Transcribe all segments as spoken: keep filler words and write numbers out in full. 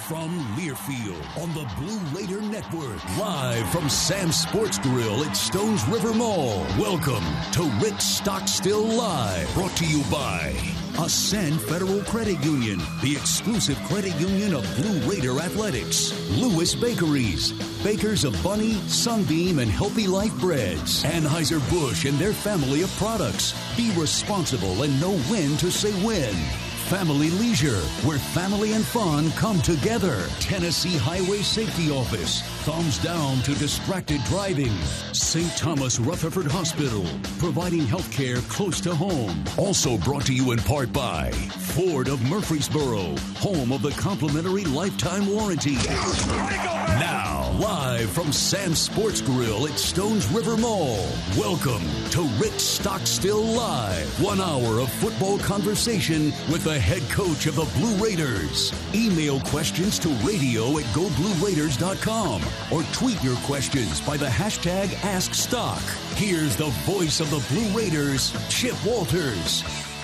From Learfield on the Blue Raider Network. Live from Sam's Sports Grill at Stones River Mall. Welcome to Rick Stockstill Live. Brought to you by Ascend Federal Credit Union, the exclusive credit union of Blue Raider Athletics. Lewis Bakeries, bakers of Bunny, Sunbeam, and Healthy Life Breads. Anheuser-Busch and their family of products. Be responsible and know when to say when. Family Leisure, where family and fun come together. Tennessee Highway Safety Office, thumbs down to distracted driving. Saint Thomas Rutherford Hospital, providing health care close to home. Also brought to you in part by Ford of Murfreesboro, home of the complimentary lifetime warranty. Now, live from Sam's Sports Grill at Stones River Mall, welcome to Rick Stockstill Live. One hour of football conversation with the head coach of the Blue Raiders. Email questions to radio at go blue raiders dot com or tweet your questions by the hashtag AskStock. Here's the voice of the Blue Raiders, Chip Walters.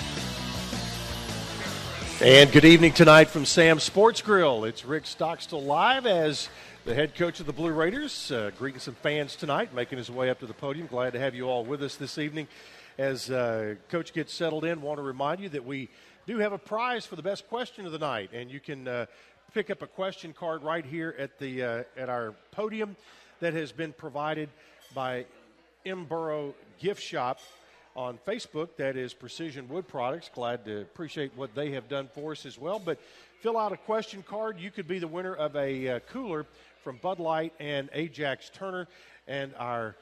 And good evening tonight from Sam's Sports Grill. It's Rick Stockstill Live as the head coach of the Blue Raiders, uh, greeting some fans tonight, making his way up to the podium. Glad to have you all with us this evening. As uh, Coach gets settled in, want to remind you that we do have a prize for the best question of the night, and you can uh, pick up a question card right here at the uh, at our podium that has been provided by M. Burrow Gift Shop on Facebook. That is Precision Wood Products. Glad to appreciate what they have done for us as well. But fill out a question card. You could be the winner of a uh, cooler from Bud Light and Ajax Turner. And our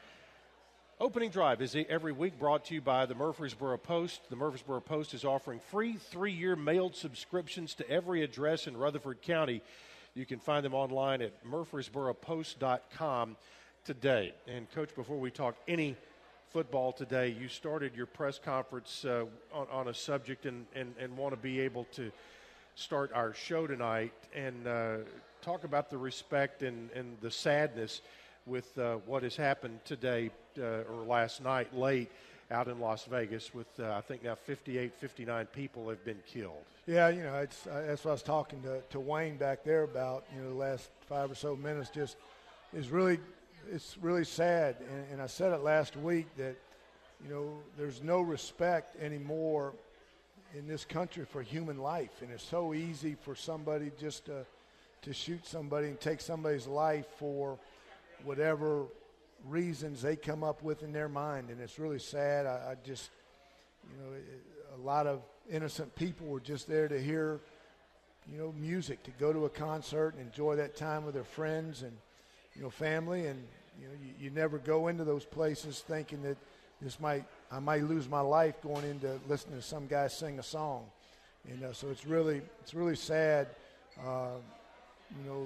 opening drive is every week brought to you by the Murfreesboro Post. The Murfreesboro Post is offering free three-year mailed subscriptions to every address in Rutherford County. You can find them online at murfreesboro post dot com today. And, Coach, before we talk any football today, you started your press conference uh, on, on a subject and, and, and want to be able to start our show tonight and uh, talk about the respect and, and the sadness with uh, what has happened today uh, or last night late out in Las Vegas with, uh, I think now fifty-eight, fifty-nine people have been killed. Yeah, you know, it's, uh, that's what I was talking to, to Wayne back there about, you know, the last five or so minutes just is really, it's really sad. And, and I said it last week that, you know, there's no respect anymore in this country for human life. And it's so easy for somebody just to, to shoot somebody and take somebody's life for whatever reasons they come up with in their mind. And it's really sad. I, I just, you know, it, a lot of innocent people were just there to hear, you know, music, to go to a concert and enjoy that time with their friends and, you know, family. And, you know, you, you never go into those places thinking that this might, I might lose my life going into listening to some guy sing a song. And uh, so it's really, it's really sad, uh, you know,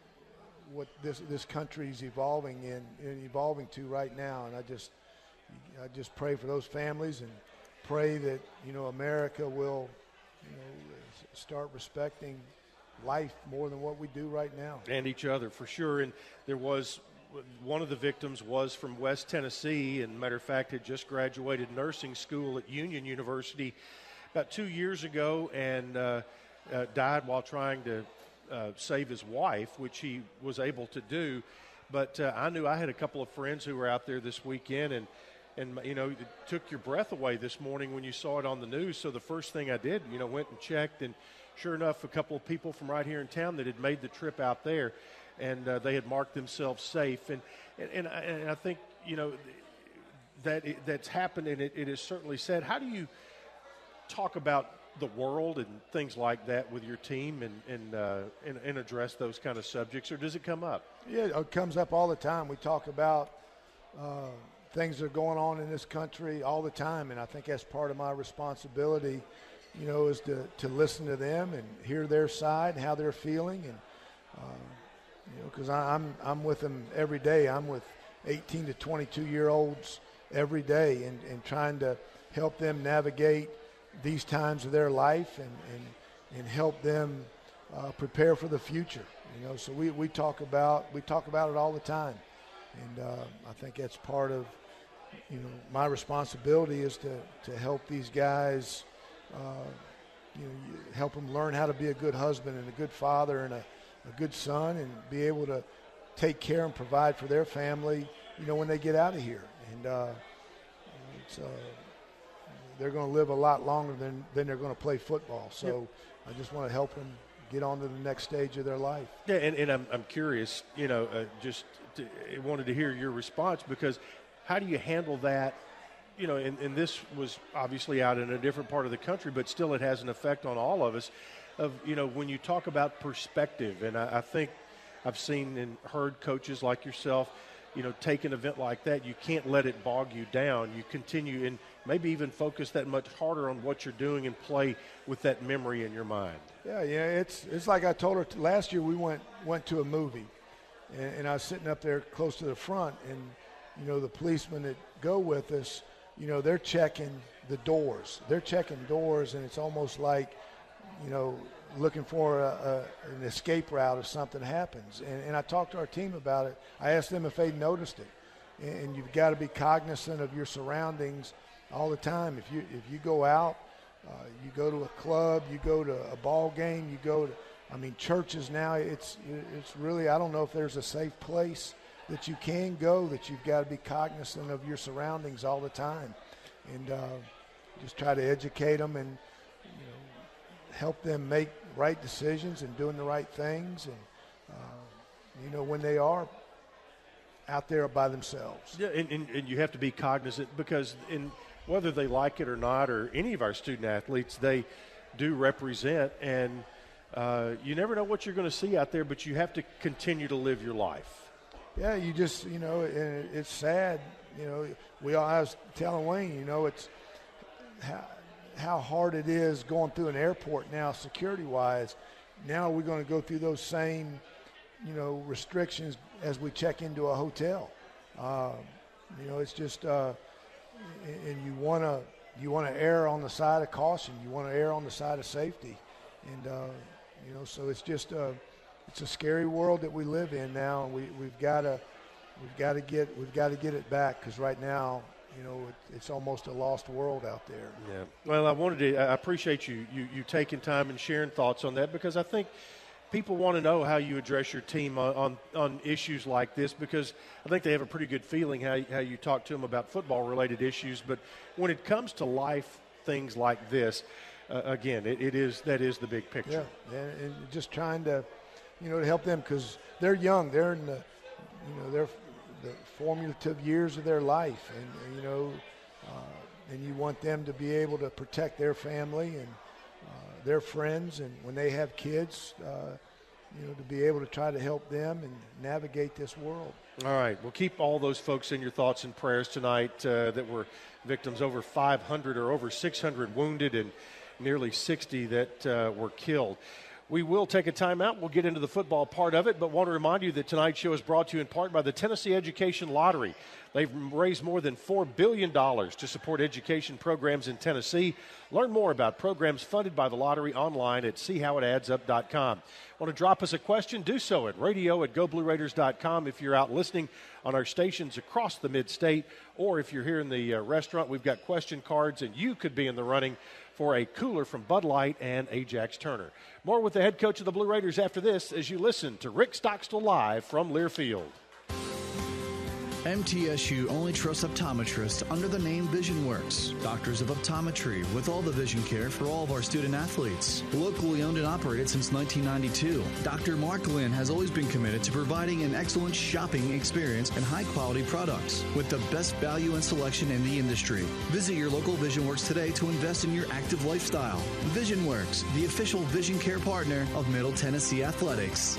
what this this country is evolving in and evolving to right now. And I just I just pray for those families and pray that, you know, America will, you know, start respecting life more than what we do right now. And each other, for sure. And there was one of the victims was from West Tennessee, and matter of fact had just graduated nursing school at Union University about two years ago and uh, uh, died while trying to Uh, save his wife, which he was able to do. But uh, I knew I had a couple of friends who were out there this weekend, and, and you know, it took your breath away this morning when you saw it on the news. So the first thing I did, you know, went and checked, and sure enough, a couple of people from right here in town that had made the trip out there, and uh, they had marked themselves safe. And, and, and, I, and I think, you know, that it, that's happened, and it, it is certainly sad. How do you talk about the world and things like that with your team and and, uh, and and address those kind of subjects, or does it come up? Yeah, it comes up all the time. We talk about uh, things that are going on in this country all the time, and I think that's part of my responsibility, you know, is to, to listen to them and hear their side and how they're feeling. And, uh, you know, because I'm, I'm with them every day. I'm with eighteen to twenty-two-year-olds every day and, and trying to help them navigate these times of their life and, and, and help them uh, prepare for the future. You know, so we, we talk about we talk about it all the time, and uh, I think that's part of, you know, my responsibility is to, to help these guys, uh, you know, help them learn how to be a good husband and a good father and a a good son and be able to take care and provide for their family, you know, when they get out of here. And uh, it's, uh, they're going to live a lot longer than, than they're going to play football. So yep. I just want to help them get on to the next stage of their life. Yeah, and, and I'm, I'm curious, you know, uh, just to, I wanted to hear your response, because how do you handle that? You know, and, and this was obviously out in a different part of the country, but still it has an effect on all of us of, you know, when you talk about perspective. And I, I think I've seen and heard coaches like yourself, you know, take an event like that. You can't let it bog you down. You continue and maybe even focus that much harder on what you're doing and play with that memory in your mind. Yeah, yeah, it's it's like I told her t- last year we went went to a movie, and, and I was sitting up there close to the front, and, you know, the policemen that go with us, you know, they're checking the doors. They're checking doors, and it's almost like, you know, looking for a, a, an escape route if something happens. And, and I talked to our team about it. I asked them if they noticed it. And, and you've got to be cognizant of your surroundings all the time. If you if you go out, uh, you go to a club, you go to a ball game, you go to, I mean, churches now, it's it's really, I don't know if there's a safe place that you can go, that you've got to be cognizant of your surroundings all the time. And uh, just try to educate them and, you know, help them make right decisions and doing the right things. And, uh, you know, when they are out there by themselves. Yeah, and, and, and you have to be cognizant, because in whether they like it or not, or any of our student athletes, they do represent, and uh, you never know what you're going to see out there, but you have to continue to live your life. Yeah, you just, you know, and it's sad. You know, we all, I was telling Wayne, you know, it's how, how hard it is going through an airport now, security-wise. Now we're going to go through those same, you know, restrictions as we check into a hotel. Uh, you know, it's just, uh, and you want to you want to err on the side of caution. You want to err on the side of safety, and uh, you know, so it's just a it's a scary world that we live in now, and we we've got to we've got to get we've got to get it back, because right now, you know, it, it's almost a lost world out there. Yeah. Well, I wanted to. I appreciate you you you taking time and sharing thoughts on that, because I think people want to know how you address your team on, on, on issues like this, because I think they have a pretty good feeling how, how you talk to them about football-related issues. But when it comes to life things like this, uh, again, it, it is that is the big picture. Yeah, and, and just trying to, you know, to help them, because they're young. They're in the, you know, they're the formative years of their life, and, you know, uh, and you want them to be able to protect their family and Uh, their friends, and when they have kids, uh, you know, to be able to try to help them and navigate this world. All right. Well, keep all those folks in your thoughts and prayers tonight uh, that were victims. Over five hundred or over six hundred wounded, and nearly sixty that uh, were killed. We will take a timeout. We'll get into the football part of it, but want to remind you that tonight's show is brought to you in part by the Tennessee Education Lottery. They've raised more than four billion dollars to support education programs in Tennessee. Learn more about programs funded by the lottery online at see how it adds up dot com. Want to drop us a question? Do so at radio at go blue raiders dot com if you're out listening on our stations across the mid-state, or if you're here in the uh, restaurant, we've got question cards, and you could be in the running for a cooler from Bud Light and Ajax Turner. More with the head coach of the Blue Raiders after this, as you listen to Rick Stockstill live from Learfield. M T S U only trusts optometrists under the name VisionWorks, doctors of optometry with all the vision care for all of our student athletes. Locally owned and operated since nineteen ninety-two, Doctor Mark Lynn has always been committed to providing an excellent shopping experience and high-quality products with the best value and selection in the industry. Visit your local VisionWorks today to invest in your active lifestyle. VisionWorks, the official vision care partner of Middle Tennessee Athletics.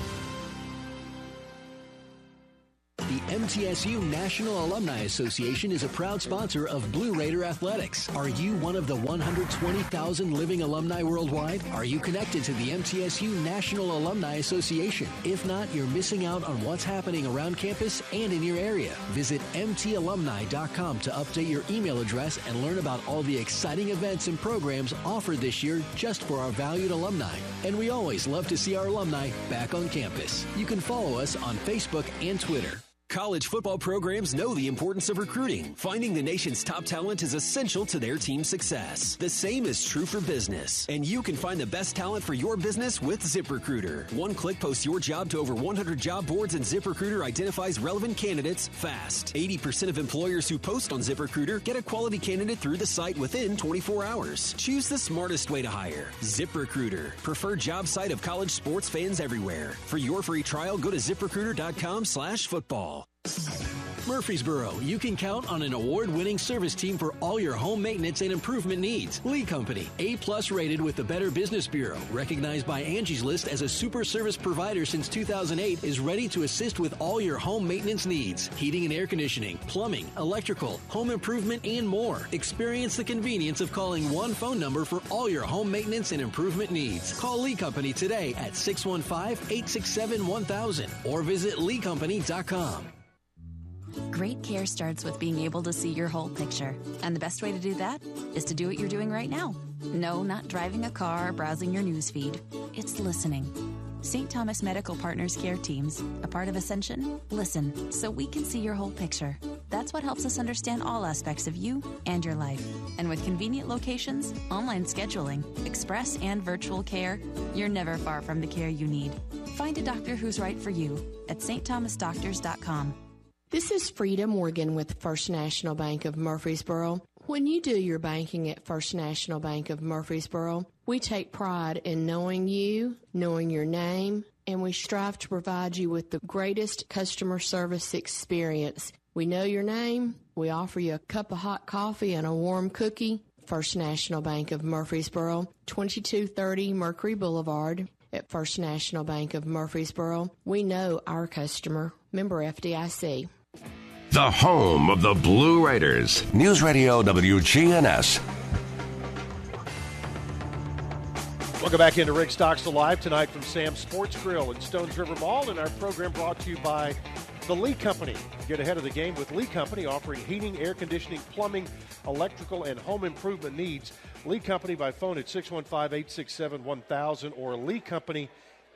The M T S U National Alumni Association is a proud sponsor of Blue Raider Athletics. Are you one of the one hundred twenty thousand living alumni worldwide? Are you connected to the M T S U National Alumni Association? If not, you're missing out on what's happening around campus and in your area. Visit m t alumni dot com to update your email address and learn about all the exciting events and programs offered this year just for our valued alumni. And we always love to see our alumni back on campus. You can follow us on Facebook and Twitter. college football programs know the importance of recruiting. Finding the nation's top talent is essential to their team's success. The same is true for business. And you can find the best talent for your business with ZipRecruiter. One click posts your job to over one hundred job boards, and ZipRecruiter identifies relevant candidates fast. eighty percent of employers who post on ZipRecruiter get a quality candidate through the site within twenty-four hours. Choose the smartest way to hire. ZipRecruiter, preferred job site of college sports fans everywhere. For your free trial, go to ZipRecruiter.com slash football. Murfreesboro, you can count on an award-winning service team for all your home maintenance and improvement needs. Lee Company, A-plus rated with the Better Business Bureau, recognized by Angie's List as a super service provider since two thousand eight, is ready to assist with all your home maintenance needs. Heating and air conditioning, plumbing, electrical, home improvement, and more. Experience the convenience of calling one phone number for all your home maintenance and improvement needs. Call Lee Company today at six one five, eight six seven, one thousand or visit lee company dot com. Great care starts with being able to see your whole picture. And the best way to do that is to do what you're doing right now. No, not driving a car or browsing your newsfeed. It's listening. Saint Thomas Medical Partners care teams, a part of Ascension, listen so we can see your whole picture. That's what helps us understand all aspects of you and your life. And with convenient locations, online scheduling, express and virtual care, you're never far from the care you need. Find a doctor who's right for you at st thomas doctors dot com. This is Frida Morgan with First National Bank of Murfreesboro. When you do your banking at First National Bank of Murfreesboro, we take pride in knowing you, knowing your name, and we strive to provide you with the greatest customer service experience. We know your name. We offer you a cup of hot coffee and a warm cookie. First National Bank of Murfreesboro, twenty-two thirty Mercury Boulevard. At First National Bank of Murfreesboro, we know our customer. Member F D I C. The home of the Blue Raiders. News Radio W G N S. Welcome back into Rick Stockstill Live tonight from Sam's Sports Grill at Stones River Mall, and our program brought to you by the Lee Company. Get ahead of the game with Lee Company, offering heating, air conditioning, plumbing, electrical, and home improvement needs. Lee Company by phone at six one five, eight six seven, one thousand or lee company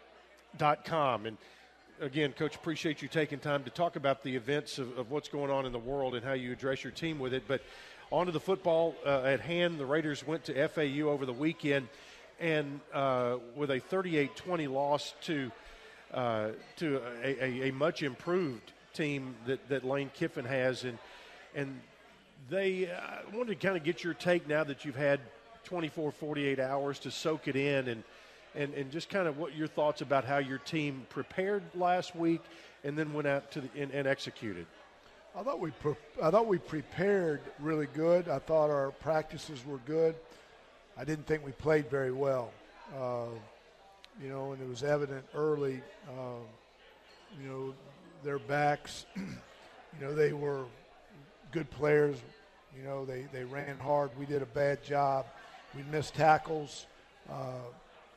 dot com. And again, Coach, appreciate you taking time to talk about the events of, of what's going on in the world and how you address your team with it. But on to the football uh, at hand. The Raiders went to F A U over the weekend, and uh, with a thirty-eight twenty loss to uh, to a, a, a much improved team that, that Lane Kiffin has. And and they uh, wanted to kind of get your take now that you've had twenty-four, forty-eight hours to soak it in, and And, and just kind of what your thoughts about how your team prepared last week and then went out to the, and, and executed. I thought we pre- I thought we prepared really good. I thought our practices were good. I didn't think we played very well. Uh, you know, and it was evident early. Uh, you know, their backs. you know, they were good players. You know, they they ran hard. We did a bad job. We missed tackles. Uh,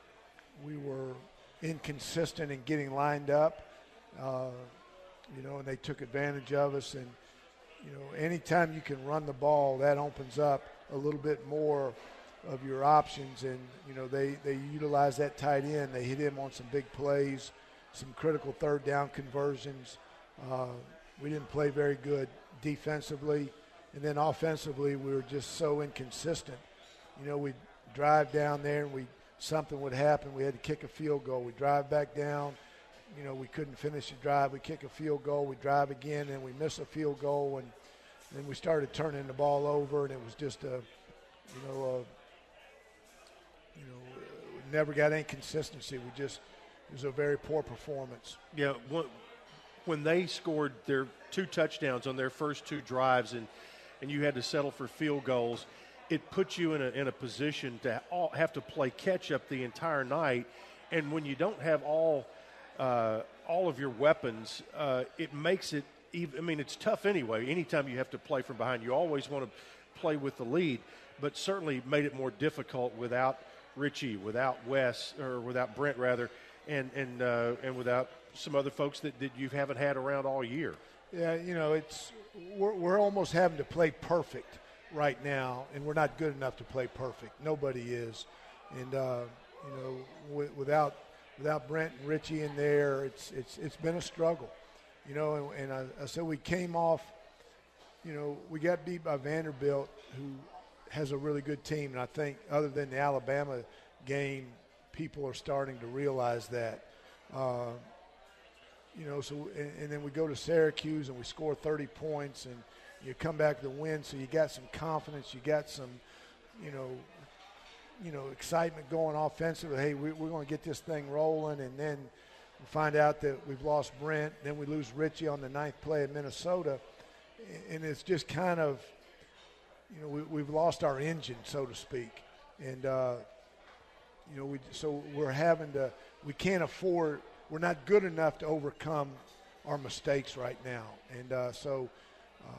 We were inconsistent in getting lined up, uh, you know, and they took advantage of us. And, you know, anytime you can run the ball, that opens up a little bit more of your options. And, you know, they, they utilize that tight end. They hit him on some big plays, some critical third down conversions. Uh, we didn't play very good defensively. And then offensively, we were just so inconsistent. You know, we'd drive down there and we something would happen. We had to kick a field goal. We drive back down. You know, we couldn't finish the drive. We kick a field goal. We drive again, and we miss a field goal. And then we started turning the ball over, and it was just a, you know, a, you know, we never got any consistency. We just, it was a very poor performance. Yeah, when they scored their two touchdowns on their first two drives, and and you had to settle for field goals, it puts you in a in a position to all, have to play catch up the entire night. And when you don't have all uh, all of your weapons, uh, it makes it even. I mean, it's tough anyway. Anytime you have to play from behind, you always want to play with the lead. But certainly made it more difficult without Richie, without Wes, or without Brent rather, and and uh, and without some other folks that, that you haven't had around all year. Yeah, you know, it's we're, we're almost having to play perfect right now, and we're not good enough to play perfect. Nobody is. And, uh, you know, w- without without Brent and Richie in there, it's it's it's been a struggle. You know, and, and I, I said we came off, you know, we got beat by Vanderbilt, who has a really good team. And I think other than the Alabama game, people are starting to realize that. Uh, you know, so and, and then we go to Syracuse and we score thirty points and you come back to win. So you got some confidence, you got some, you know, you know, excitement going offensively. Hey, we, we're going to get this thing rolling, and then we find out that we've lost Brent. Then we lose Richie on the ninth play in Minnesota, and it's just kind of, you know, we, we've lost our engine, so to speak, and uh, you know, we so we're having to. We can't afford. We're not good enough to overcome our mistakes right now, and uh, so uh,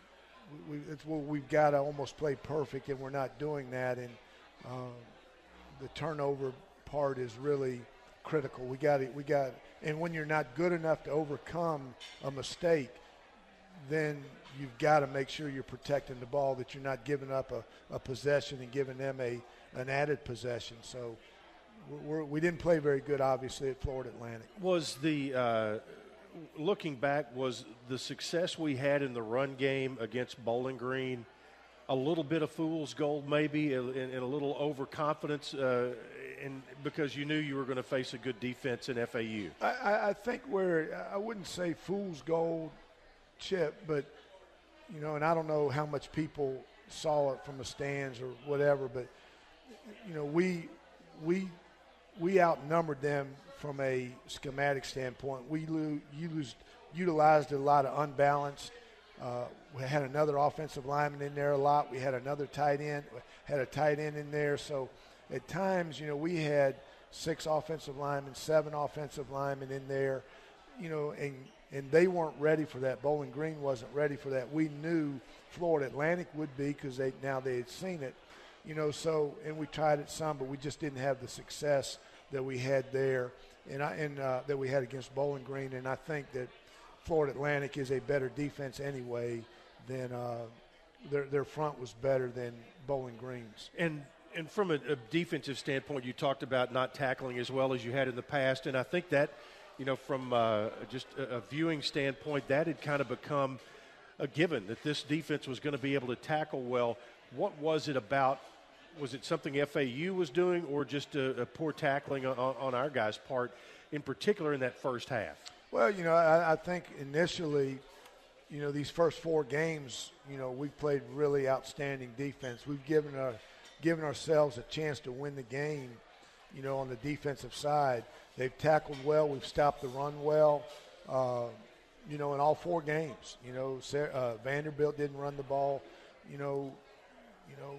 we, it's well, we've got to almost play perfect, and we're not doing that. And uh, the turnover part is really critical. We got it. We got, and when you're not good enough to overcome a mistake, then you've got to make sure you're protecting the ball, that you're not giving up a, a possession and giving them a an added possession. So. We're, we didn't play very good, obviously, at Florida Atlantic. Was the uh, looking back, was the success we had in the run game against Bowling Green a little bit of fool's gold, maybe, and, and a little overconfidence, uh, and because you knew you were going to face a good defense in F A U? I, I think where I wouldn't say fool's gold, Chip, but you know, and I don't know how much people saw it from the stands or whatever, but you know, we we. We outnumbered them from a schematic standpoint. We lo- used, utilized a lot of unbalanced. Uh, we had another offensive lineman in there a lot. We had another tight end, had a tight end in there. So at times, you know, we had six offensive linemen, seven offensive linemen in there, you know, and, and they weren't ready for that. Bowling Green wasn't ready for that. We knew Florida Atlantic would be because they now they had seen it. You know, so, and we tried it some, but we just didn't have the success that we had there and, I, and uh, that we had against Bowling Green. And I think that Florida Atlantic is a better defense anyway than uh, their, their front was better than Bowling Green's. And and from a, a defensive standpoint, you talked about not tackling as well as you had in the past. And I think that, you know, from uh, just a, a viewing standpoint, that had kind of become a given that this defense was going to be able to tackle well. What was it about? Was it something F A U was doing, or just a, a poor tackling on, on our guys' part, in particular in that first half? Well, you know, I, I think initially, you know, these first four games, you know, we've played really outstanding defense. We've given our, given ourselves a chance to win the game, you know, on the defensive side. They've tackled well. We've stopped the run well, uh, you know, in all four games. You know, uh, Vanderbilt didn't run the ball, you know, you know,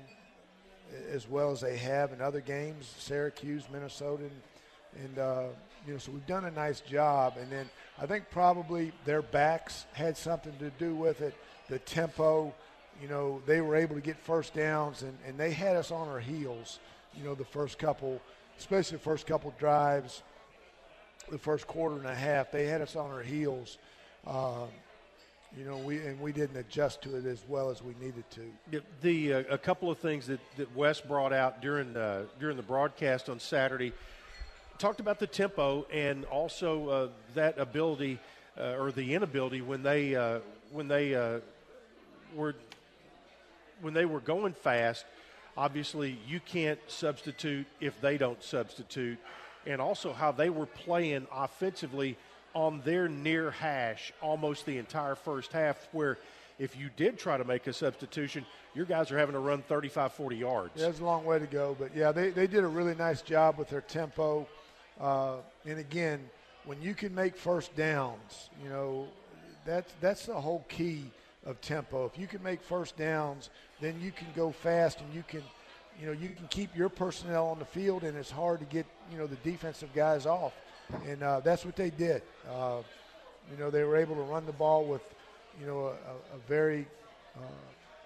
as well as they have in other games, Syracuse, Minnesota, and, and uh, you know, so we've done a nice job. And then I think probably their backs had something to do with it, the tempo. You know, they were able to get first downs, and, and they had us on our heels, you know, the first couple, especially the first couple drives, the first quarter and a half. They had us on our heels. Uh, You know, we and we didn't adjust to it as well as we needed to. The, the uh, a couple of things that, that Wes brought out during uh, during the broadcast on Saturday, talked about the tempo and also uh, that ability uh, or the inability when they uh, when they uh, were when they were going fast. Obviously, you can't substitute if they don't substitute, and also how they were playing offensively on their near hash almost the entire first half, where if you did try to make a substitution, your guys are having to run thirty-five, forty yards. Yeah, there's a long way to go. But, yeah, they, they did a really nice job with their tempo. Uh, and, again, when you can make first downs, you know, that's, that's the whole key of tempo. If you can make first downs, then you can go fast and you can, you know, you can keep your personnel on the field, and it's hard to get, you know, the defensive guys off. And uh, that's what they did. Uh, you know, they were able to run the ball with, you know, a, a very uh,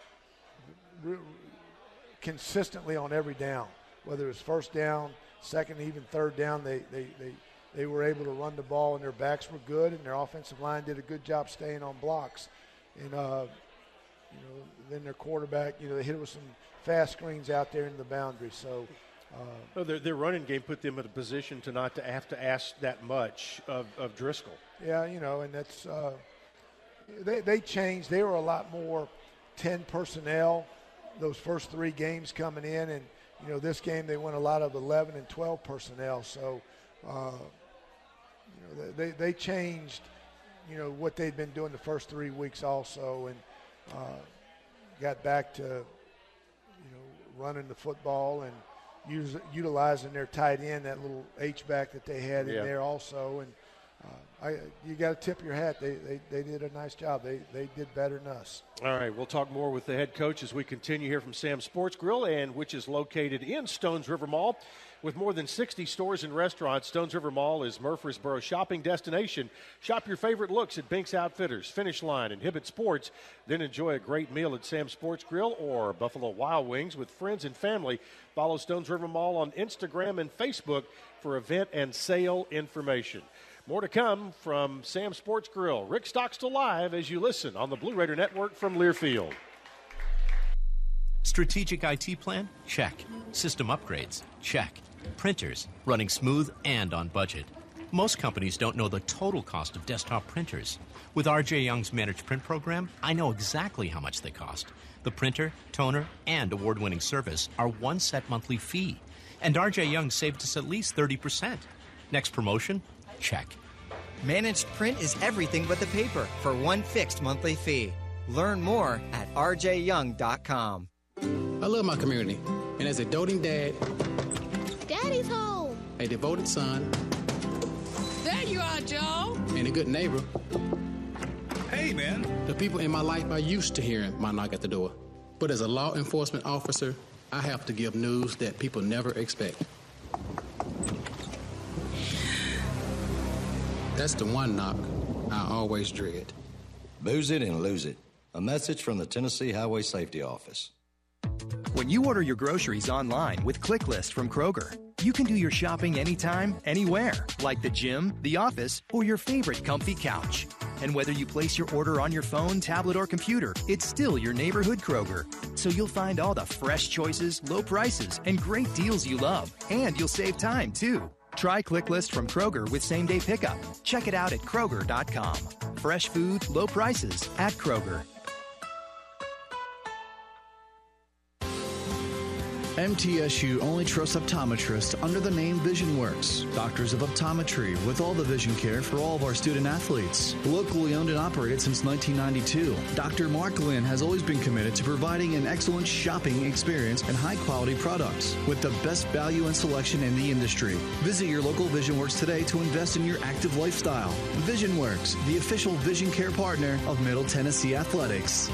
re- consistently on every down, whether it was first down, second, even third down. They, they, they, they were able to run the ball, and their backs were good, and their offensive line did a good job staying on blocks. And, uh, you know, then their quarterback, you know, they hit it with some fast screens out there in the boundary. So, Well, their, their running game put them in a position to not to have to ask that much of, of Driscoll. Yeah, you know, and that's uh, they they changed. They were a lot more ten personnel those first three games coming in, and you know this game they went a lot of eleven and twelve personnel. So uh, you know they they changed you know what they'd been doing the first three weeks also, and uh, got back to you know running the football and use, utilizing their tight end, that little H-back that they had in yeah. there also. And uh, I, you got to tip your hat. They, they they did a nice job. They they did better than us. All right, we'll talk more with the head coach as we continue here from Sam's Sports Grill, and which is located in Stones River Mall. With more than sixty stores and restaurants, Stones River Mall is Murfreesboro's shopping destination. Shop your favorite looks at Binks Outfitters, Finish Line, and Hibbett Sports. Then enjoy a great meal at Sam's Sports Grill or Buffalo Wild Wings with friends and family. Follow Stones River Mall on Instagram and Facebook for event and sale information. More to come from Sam's Sports Grill. Rick Stockstill live as you listen on the Blue Raider Network from Learfield. Strategic I T plan? Check. System upgrades? Check. Printers, running smooth and on budget. Most companies don't know the total cost of desktop printers. With R J Young's Managed Print program, I know exactly how much they cost. The printer, toner, and award-winning service are one set monthly fee. And R J Young saved us at least thirty percent. Next promotion? Check. Managed Print is everything but the paper for one fixed monthly fee. Learn more at r j young dot com. I love my community, and as a doting dad, Daddy's home, a devoted son, there you are, Joe, and a good neighbor. Hey, man. The people in my life are used to hearing my knock at the door. But as a law enforcement officer, I have to give news that people never expect. That's the one knock I always dread. Booze it and lose it. A message from the Tennessee Highway Safety Office. When you order your groceries online with ClickList from Kroger, you can do your shopping anytime, anywhere, like the gym, the office, or your favorite comfy couch. And whether you place your order on your phone, tablet, or computer, it's still your neighborhood Kroger. So you'll find all the fresh choices, low prices, and great deals you love. And you'll save time, too. Try ClickList from Kroger with same-day pickup. Check it out at Kroger dot com. Fresh food, low prices at Kroger. M T S U only trusts optometrists under the name VisionWorks, doctors of optometry with all the vision care for all of our student athletes. Locally owned and operated since nineteen ninety-two, Doctor Mark Lynn has always been committed to providing an excellent shopping experience and high-quality products with the best value and selection in the industry. Visit your local VisionWorks today to invest in your active lifestyle. VisionWorks, the official vision care partner of Middle Tennessee Athletics.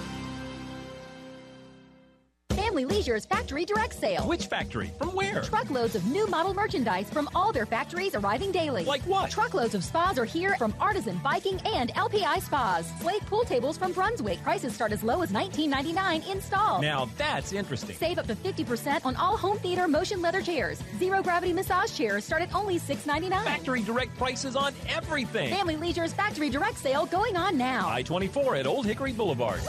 Family Leisure's Factory Direct Sale. Which factory? From where? Truckloads of new model merchandise from all their factories arriving daily. Like what? Truckloads of spas are here from Artisan Viking and L P I Spas. Slate pool tables from Brunswick. Prices start as low as nineteen ninety-nine installed. Now that's interesting. Save up to fifty percent on all home theater motion leather chairs. Zero gravity massage chairs start at only six ninety-nine. Factory Direct prices on everything. Family Leisure's Factory Direct Sale going on now. I twenty-four at Old Hickory Boulevard.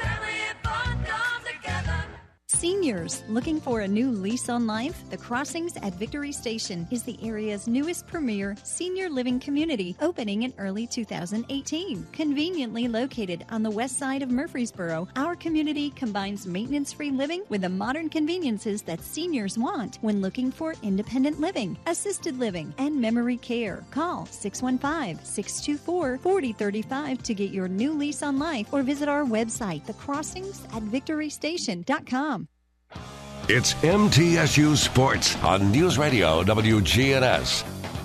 Seniors looking for a new lease on life? The Crossings at Victory Station is the area's newest premier senior living community, opening in early two thousand eighteen. Conveniently located on the west side of Murfreesboro, our community combines maintenance-free living with the modern conveniences that seniors want when looking for independent living, assisted living, and memory care. Call six one five, six two four, four zero three five to get your new lease on life or visit our website, the crossings at victory station dot com. It's M T S U Sports on News Radio W G N S.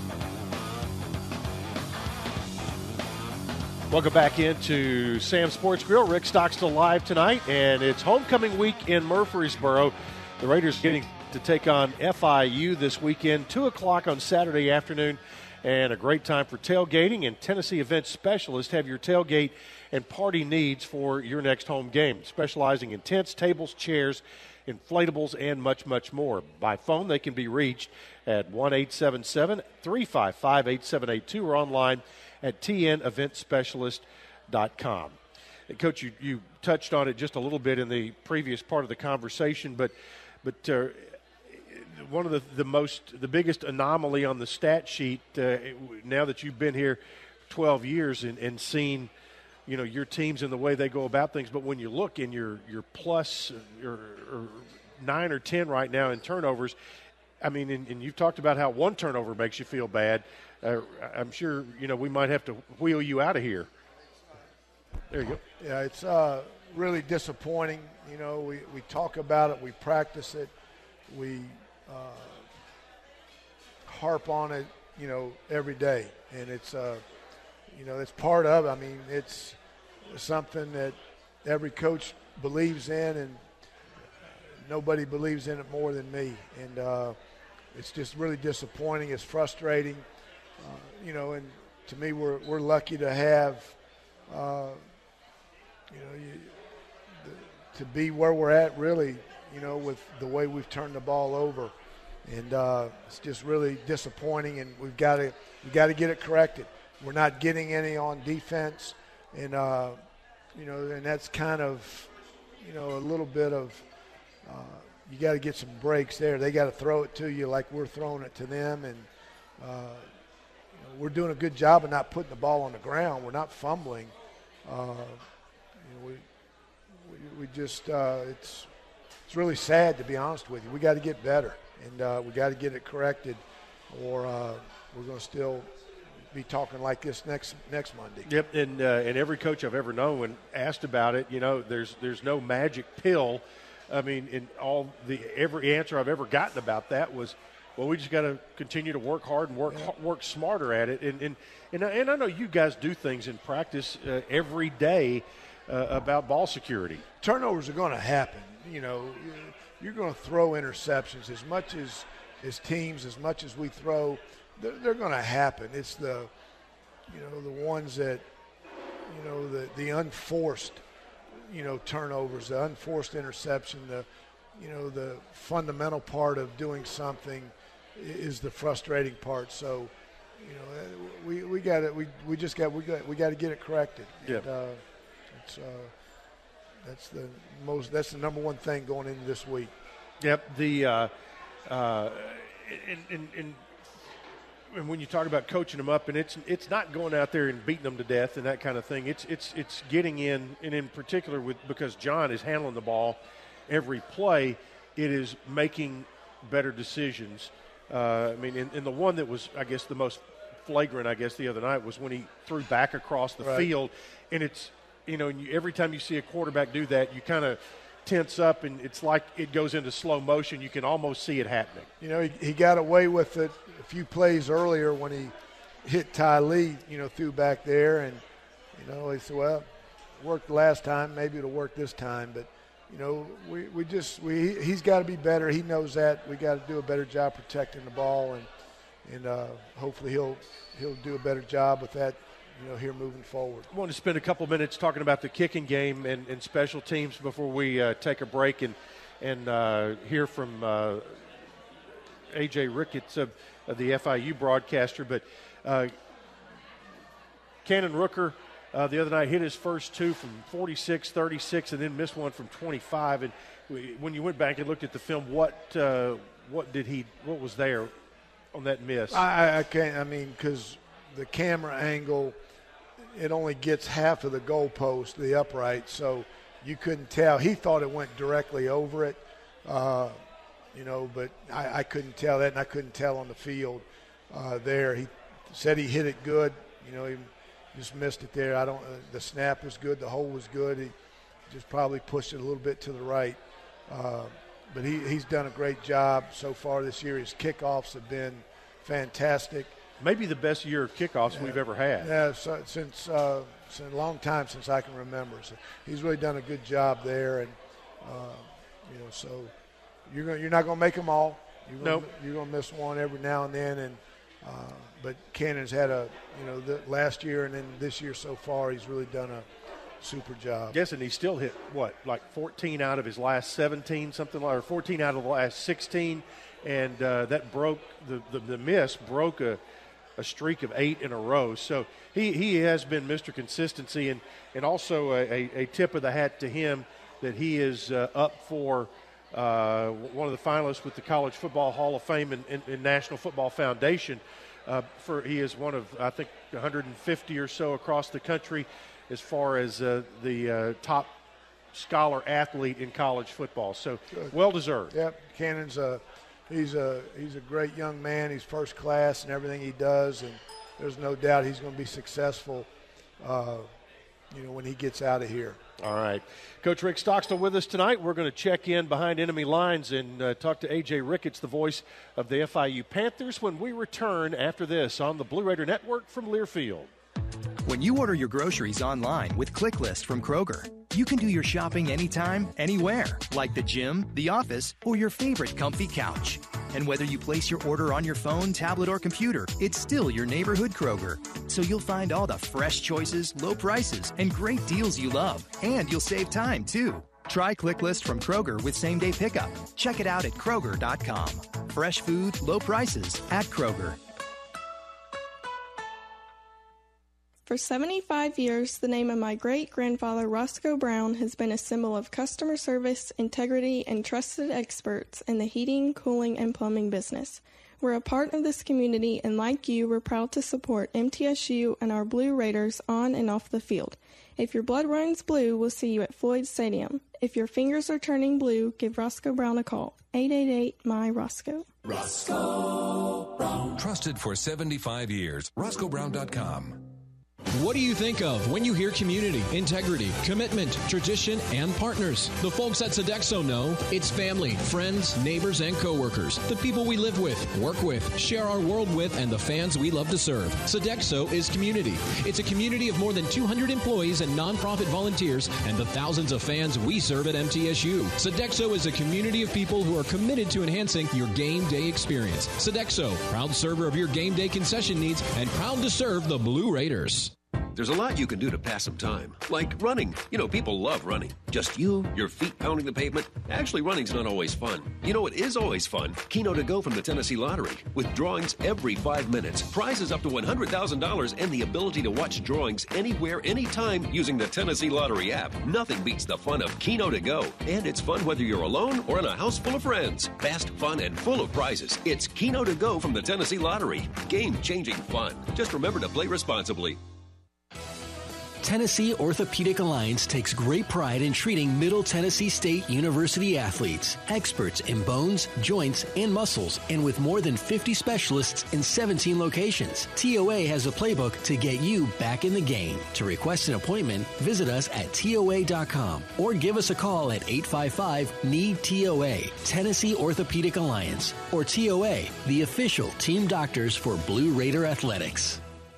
Welcome back into Sam's Sports Grill. Rick Stockstill live tonight, and it's homecoming week in Murfreesboro. The Raiders getting to take on F I U this weekend, two o'clock on Saturday afternoon, and a great time for tailgating. And Tennessee Event Specialists have your tailgate and party needs for your next home game, specializing in tents, tables, chairs, inflatables, and much, much more. By phone, they can be reached at one eight seven seven, three five five, eight seven eight two or online at t n event specialist dot com. And Coach, you, you touched on it just a little bit in the previous part of the conversation, but but uh, one of the, the most, the biggest anomaly on the stat sheet uh, now that you've been here twelve years and, and seen, you know, your teams and the way they go about things. But when you look in your, your plus or, or nine or ten right now in turnovers, I mean, and, and you've talked about how one turnover makes you feel bad. Uh, I'm sure, you know, we might have to wheel you out of here. There you go. Yeah, it's uh, really disappointing. You know, we, we talk about it, we practice it, we uh, harp on it, you know, every day. And it's, uh, you know, it's part of it. I mean, it's something that every coach believes in, and nobody believes in it more than me. And uh, it's just really disappointing. It's frustrating. Uh, you know, and to me, we're we're lucky to have, uh, you know, you, the, to be where we're at. Really, you know, with the way we've turned the ball over, and uh, it's just really disappointing. And we've got to we got to get it corrected. We're not getting any on defense, and uh, you know, and that's kind of, you know, a little bit of. Uh, you got to get some breaks there. They got to throw it to you like we're throwing it to them, and uh, you know, we're doing a good job of not putting the ball on the ground. We're not fumbling. Uh, you know, we, we we just uh, it's it's really sad, to be honest with you. We got to get better, and uh, we got to get it corrected, or uh, we're going to still be talking like this next next Monday. Yep, and uh, and every coach I've ever known, when asked about it, you know, there's there's no magic pill. I mean, in all the every answer I've ever gotten about that was, well, we just got to continue to work hard and work yeah. work smarter at it. And and and I, and I know you guys do things in practice uh, every day uh, about ball security. Turnovers are going to happen. You know, you're going to throw interceptions as much as as teams, as much as we throw. They're, they're going to happen. It's the, you know, the ones that, you know, the the unforced. You know, turnovers, the unforced interception, the, you know, the fundamental part of doing something is the frustrating part. So, you know, we we got it. We we just got we got we got to get it corrected. Yeah. And, uh, it's uh, that's the most. That's the number one thing going into this week. Yep. The uh, uh, and, and, and And when you talk about coaching them up, and it's it's not going out there and beating them to death and that kind of thing. It's it's it's getting in, and in particular with because John is handling the ball every play, it is making better decisions. Uh, I mean, and, and the one that was, I guess, the most flagrant, I guess, the other night was when he threw back across the right. field, and it's you know, and you, every time you see a quarterback do that, you kind of tense up, and it's like it goes into slow motion. You can almost see it happening. You know, he, he got away with it a few plays earlier when he hit Ty Lee, you know, threw back there, and, you know, he said, well, it worked last time, maybe it'll work this time. But, you know, we, we just we he's got to be better. He knows that. We got to do a better job protecting the ball, and and uh, hopefully he'll he'll do a better job with that, you know, here moving forward. I want to spend a couple minutes talking about the kicking game and, and special teams before we uh, take a break and and uh, hear from uh, A J Ricketts of, of the F I U broadcaster. But uh, Cannon Rooker uh, the other night hit his first two from forty-six, thirty-six, and then missed one from twenty-five. And we, when you went back and looked at the film, what uh, what did he what was there on that miss? I, I can't. I mean, because the camera angle, it only gets half of the goalpost, the upright, so you couldn't tell. He thought it went directly over it, uh, you know, but I, I couldn't tell that, and I couldn't tell on the field uh, there. He said he hit it good. You know, he just missed it there. I don't. Uh, the snap was good. The hole was good. He just probably pushed it a little bit to the right. Uh, but he, he's done a great job so far this year. His kickoffs have been fantastic. Maybe the best year of kickoffs yeah. we've ever had. Yeah, so, since, uh, since a long time since I can remember. So he's really done a good job there, and uh, you know, so you're going you're not going to make them all. You're gonna, nope. You're going to miss one every now and then, and uh, but Cannon's had a you know the last year and then this year so far he's really done a super job. Yes, and he still hit what like fourteen out of his last seventeen, something like, or fourteen out of the last sixteen, and uh, that broke the, the the miss broke a. a streak of eight in a row. So he, he has been Mister Consistency, and, and also a, a, a tip of the hat to him that he is uh, up for uh, one of the finalists with the College Football Hall of Fame and, and, and National Football Foundation. Uh, for he is one of, I think, one hundred fifty or so across the country as far as uh, the uh, top scholar athlete in college football. So well deserved. Yep, Cannon's a he's a he's a great young man. He's first class in everything he does, and there's no doubt he's going to be successful. Uh, you know, when he gets out of here. All right. Coach Rick Stockstill with us tonight. We're going to check in behind enemy lines and uh, talk to A J Ricketts, the voice of the F I U Panthers, when we return after this on the Blue Raider Network from Learfield. When you order your groceries online with ClickList from Kroger, you can do your shopping anytime, anywhere, like the gym, the office, or your favorite comfy couch. And whether you place your order on your phone, tablet, or computer, it's still your neighborhood Kroger. So you'll find all the fresh choices, low prices, and great deals you love. And you'll save time, too. Try ClickList from Kroger with same-day pickup. Check it out at Kroger dot com. Fresh food, low prices at Kroger. For seventy-five years, the name of my great-grandfather Roscoe Brown has been a symbol of customer service, integrity, and trusted experts in the heating, cooling, and plumbing business. We're a part of this community, and like you, we're proud to support M T S U and our Blue Raiders on and off the field. If your blood runs blue, we'll see you at Floyd Stadium. If your fingers are turning blue, give Roscoe Brown a call. eight eight eight, M Y, Roscoe. Roscoe Brown. Trusted for seventy-five years. Roscoe Brown dot com. What do you think of when you hear community, integrity, commitment, tradition, and partners? The folks at Sodexo know it's family, friends, neighbors, and coworkers. The people we live with, work with, share our world with, and the fans we love to serve. Sodexo is community. It's a community of more than two hundred employees and nonprofit volunteers and the thousands of fans we serve at M T S U. Sodexo is a community of people who are committed to enhancing your game day experience. Sodexo, proud server of your game day concession needs and proud to serve the Blue Raiders. There's a lot you can do to pass some time, like running. You know, people love running. Just you, your feet pounding the pavement. Actually, running's not always fun. You know what is always fun? Keno to Go from the Tennessee Lottery. With drawings every five minutes, prizes up to one hundred thousand dollars, and the ability to watch drawings anywhere, anytime using the Tennessee Lottery app. Nothing beats the fun of Keno to Go. And it's fun whether you're alone or in a house full of friends. Fast, fun, and full of prizes. It's Keno to Go from the Tennessee Lottery. Game-changing fun. Just remember to play responsibly. Tennessee Orthopedic Alliance takes great pride in treating Middle Tennessee State University athletes, experts in bones, joints, and muscles, and with more than fifty specialists in seventeen locations. T O A has a playbook to get you back in the game. To request an appointment, visit us at T O A dot com or give us a call at eight five five, N E E D, T O A, Tennessee Orthopedic Alliance, or T O A, the official team doctors for Blue Raider Athletics.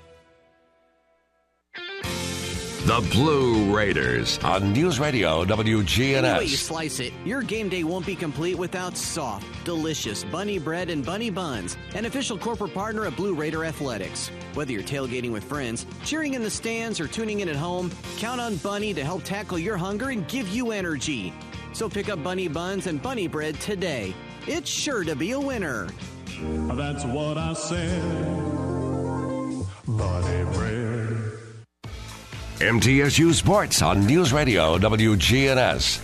The Blue Raiders on News Radio W G N S. Any way you slice it, your game day won't be complete without soft, delicious Bunny bread and Bunny buns, an official corporate partner of Blue Raider Athletics. Whether you're tailgating with friends, cheering in the stands, or tuning in at home, count on Bunny to help tackle your hunger and give you energy. So pick up Bunny buns and Bunny bread today. It's sure to be a winner. That's what I said. Bunny bread. M T S U Sports on News Radio W G N S.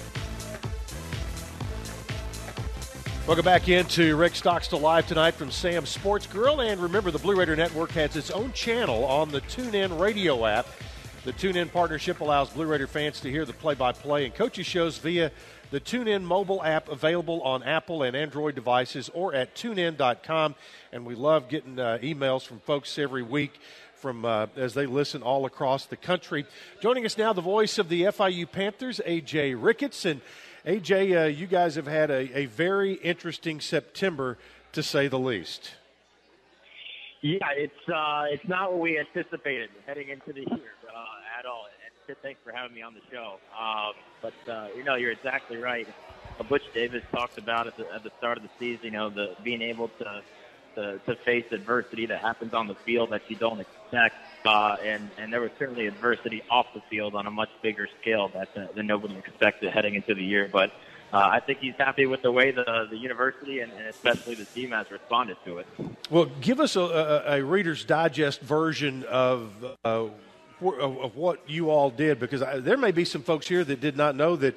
Welcome back into Rick Stockstill Live tonight from Sam's Sports Grill. And remember, the Blue Raider Network has its own channel on the TuneIn radio app. The TuneIn partnership allows Blue Raider fans to hear the play-by-play and coaches shows via the TuneIn mobile app, available on Apple and Android devices or at tune in dot com. And we love getting uh, emails from folks every week from uh, as they listen all across the country. Joining us now, the voice of the F I U Panthers, A J Ricketts. And A J, uh, you guys have had a, a very interesting September, to say the least. Yeah, it's uh, it's not what we anticipated heading into the year uh, at all. And thanks for having me on the show. Um, but uh, you know, you're exactly right. Uh, Butch Davis talked about at the, at the start of the season. You know, the being able to. To, to face adversity that happens on the field that you don't expect, uh, and, and there was certainly adversity off the field on a much bigger scale that, uh, than nobody expected heading into the year. But uh, I think he's happy with the way the, the university and, and especially the team has responded to it. Well, give us a, a, a Reader's Digest version of, uh, of of what you all did, because I, there may be some folks here that did not know that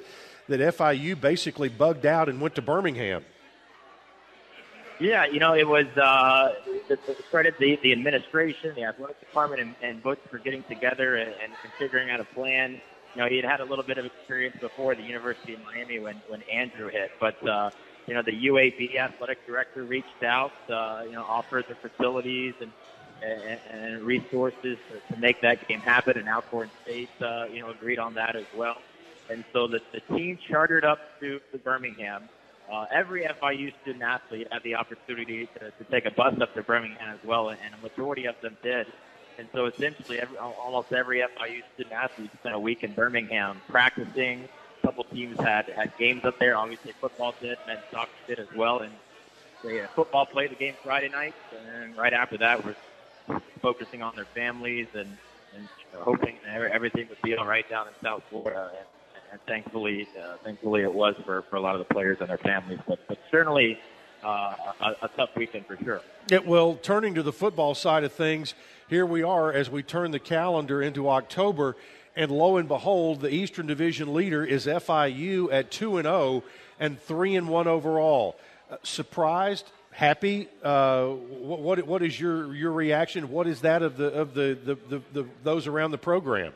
that F I U basically bugged out and went to Birmingham. Yeah, you know, it was uh, the, the credit the, the administration, the athletic department, and, and Butch for getting together and, and figuring out a plan. You know, he had had a little bit of experience before the University of Miami when, when Andrew hit. But, uh, you know, the U A B athletic director reached out, uh, you know, offered the facilities and, and, and resources to, to make that game happen. And Alcorn State, uh, you know, agreed on that as well. And so the, the team chartered up to, to Birmingham. Uh, every F I U student athlete had the opportunity to, to take a bus up to Birmingham as well, and, and a majority of them did. And so essentially every, almost every F I U student athlete spent a week in Birmingham practicing. A couple teams had, had games up there. Obviously football did, men's soccer did as well. And they, uh, football played the game Friday night, and then right after that we're focusing on their families and, and hoping that everything would be all right down in South Florida. And, And thankfully, uh, thankfully it was for, for a lot of the players and their families. But, but certainly uh, a, a tough weekend for sure. Yeah, well, turning to the football side of things, here we are as we turn the calendar into October, and lo and behold, the Eastern Division leader is F I U at two and oh and three and one overall. Uh, surprised, happy. Uh, what, what what is your your reaction? What is that of the of the, the, the, the those around the program?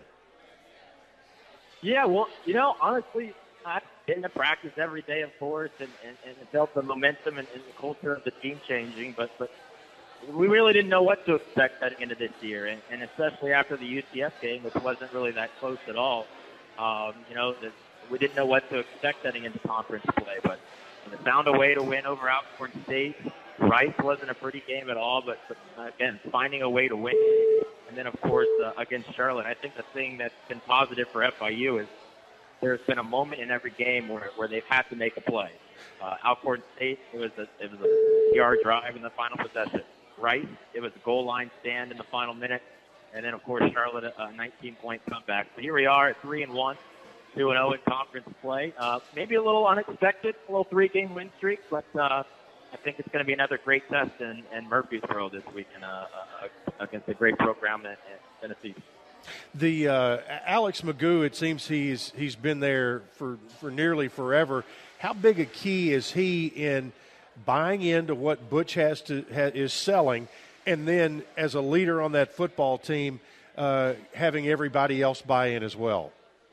Yeah, well, you know, honestly, I've been to practice every day, of course, and, and, and felt the momentum and, and the culture of the team changing, but, but we really didn't know what to expect heading into this year, and, and especially after the U C F game, which wasn't really that close at all. Um, you know, the, we didn't know what to expect heading into conference play, but they found a way to win over Alcorn State. Rice wasn't a pretty game at all, but, but again, finding a way to win. And then, of course, uh, against Charlotte, I think the thing that's been positive for F I U is there's been a moment in every game where, where they've had to make a play. Uh, Alcorn State, it was a it was a yard drive in the final possession. Rice, it was a goal line stand in the final minute. And then, of course, Charlotte, a nineteen-point comeback. So here we are at three and one, two and zero in conference play. Uh, maybe a little unexpected, a little three-game win streak, but uh, I think it's going to be another great test in, in Murfreesboro this week in, uh, uh, against a great program in, in Tennessee. The uh, Alex McGough, it seems he's he's been there for, for nearly forever. How big a key is he in buying into what Butch has to ha, is selling, and then as a leader on that football team, uh, having everybody else buy in as well?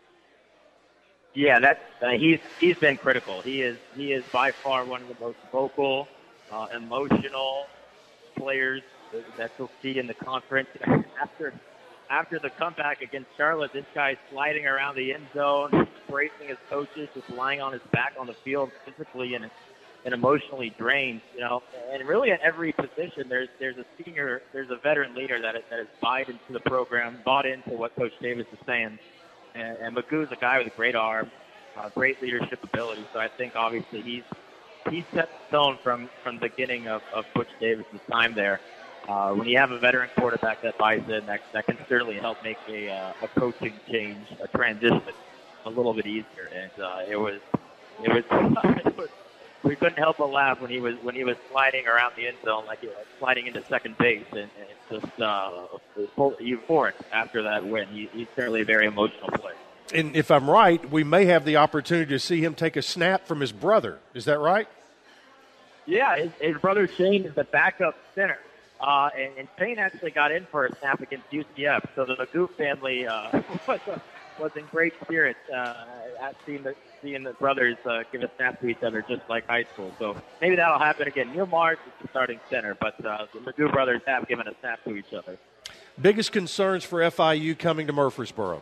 Yeah, that's uh, he's he's been critical. He is he is by far one of the most vocal, uh, emotional players that you'll see in the conference. After after the comeback against Charlotte, this guy's sliding around the end zone, bracing his coaches, just lying on his back on the field, physically and and emotionally drained. You know, and really at every position, there's there's a senior, there's a veteran leader that that has bought into the program, bought into what Coach Davis is saying. And, and McGough's a guy with a great arm, uh, great leadership ability. So I think obviously he's he's set the tone from, from the beginning of, of Butch Davis' time there. Uh, when you have a veteran quarterback that buys in, that, that can certainly help make a, uh, a coaching change, a transition a little bit easier. And uh, it was it was, it was we couldn't help but laugh when he was when he was sliding around the end zone like he was sliding into second base, and, and it's just uh, euphoric after that win. He, he's certainly a very emotional player. And if I'm right, we may have the opportunity to see him take a snap from his brother. Is that right? Yeah, his, his brother Shane is the backup center, uh, and, and Shane actually got in for a snap against U C F. So the McGough family uh, was, was in great spirits uh, at seeing the seeing the brothers uh, give a snap to each other just like high school. So maybe that'll happen again. Neil Mars is the starting center, but uh, the McGough brothers have given a snap to each other. Biggest concerns for F I U coming to Murfreesboro?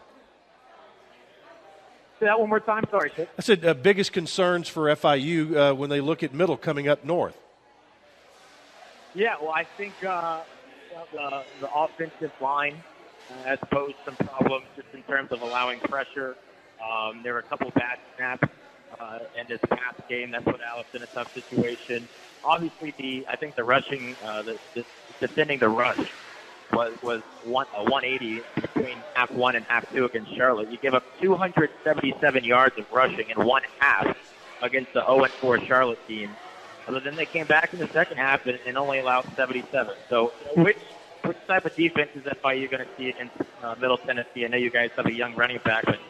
Say that one more time. Sorry, Chip. I said uh, biggest concerns for F I U uh, when they look at Middle coming up north. Yeah, well, I think uh, the, the offensive line uh, has posed some problems just in terms of allowing pressure. Um, there were a couple bad snaps uh, in this past game. That's put Alex in a tough situation. Obviously, the I think the rushing, uh, the, the defending the rush was was one, a one eighty between half one and half two against Charlotte. You give up two hundred seventy-seven yards of rushing in one half against the oh and four Charlotte team. But then they came back in the second half and, and only allowed seventy-seven. So which which type of defense is F I U going to see against uh, Middle Tennessee? I know you guys have a young running back, but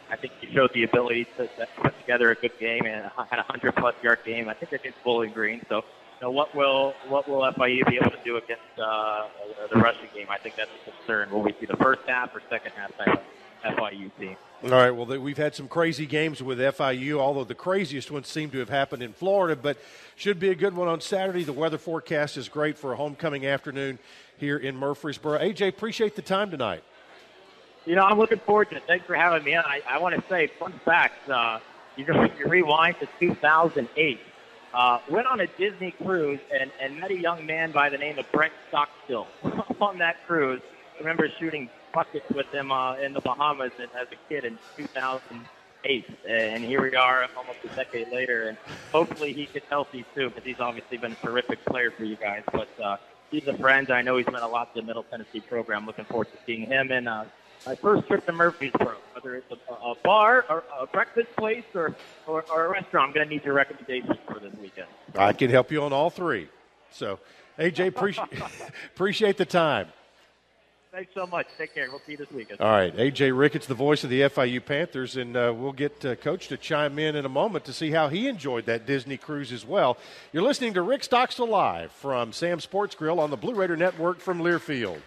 I think he showed the ability to, to put together a good game and had a hundred-plus yard game. I think against Bowling Green. So, you know, what will what will F I U be able to do against uh, the rushing game? I think that's a concern. Will we see the first half or second half type of F I U team? All right, well, we've had some crazy games with F I U, although the craziest ones seem to have happened in Florida, but should be a good one on Saturday. The weather forecast is great for a homecoming afternoon here in Murfreesboro. A J, appreciate the time tonight. You know, I'm looking forward to it. Thanks for having me on. I, I want to say, fun fact, uh, you, you rewind to two thousand eight. Uh, went on a Disney cruise and, and met a young man by the name of Brent Stockstill on that cruise. I remember shooting buckets with him uh, in the Bahamas as a kid in two thousand eight, and here we are almost a decade later, and hopefully he gets healthy too, because he's obviously been a terrific player for you guys, but uh, he's a friend. I know he's meant a lot to the Middle Tennessee program. Looking forward to seeing him, and uh, my first trip to Murfreesboro, whether it's a, a bar or a breakfast place or, or, or a restaurant, I'm going to need your recommendations for this weekend. I can help you on all three. So, A J, appreciate, appreciate the time. Thanks so much. Take care. We'll see you this weekend. All right. A J Ricketts, the voice of the F I U Panthers, and uh, we'll get uh, Coach to chime in in a moment to see how he enjoyed that Disney cruise as well. You're listening to Rick Stockstill Live from Sam Sports Grill on the Blue Raider Network from Learfield.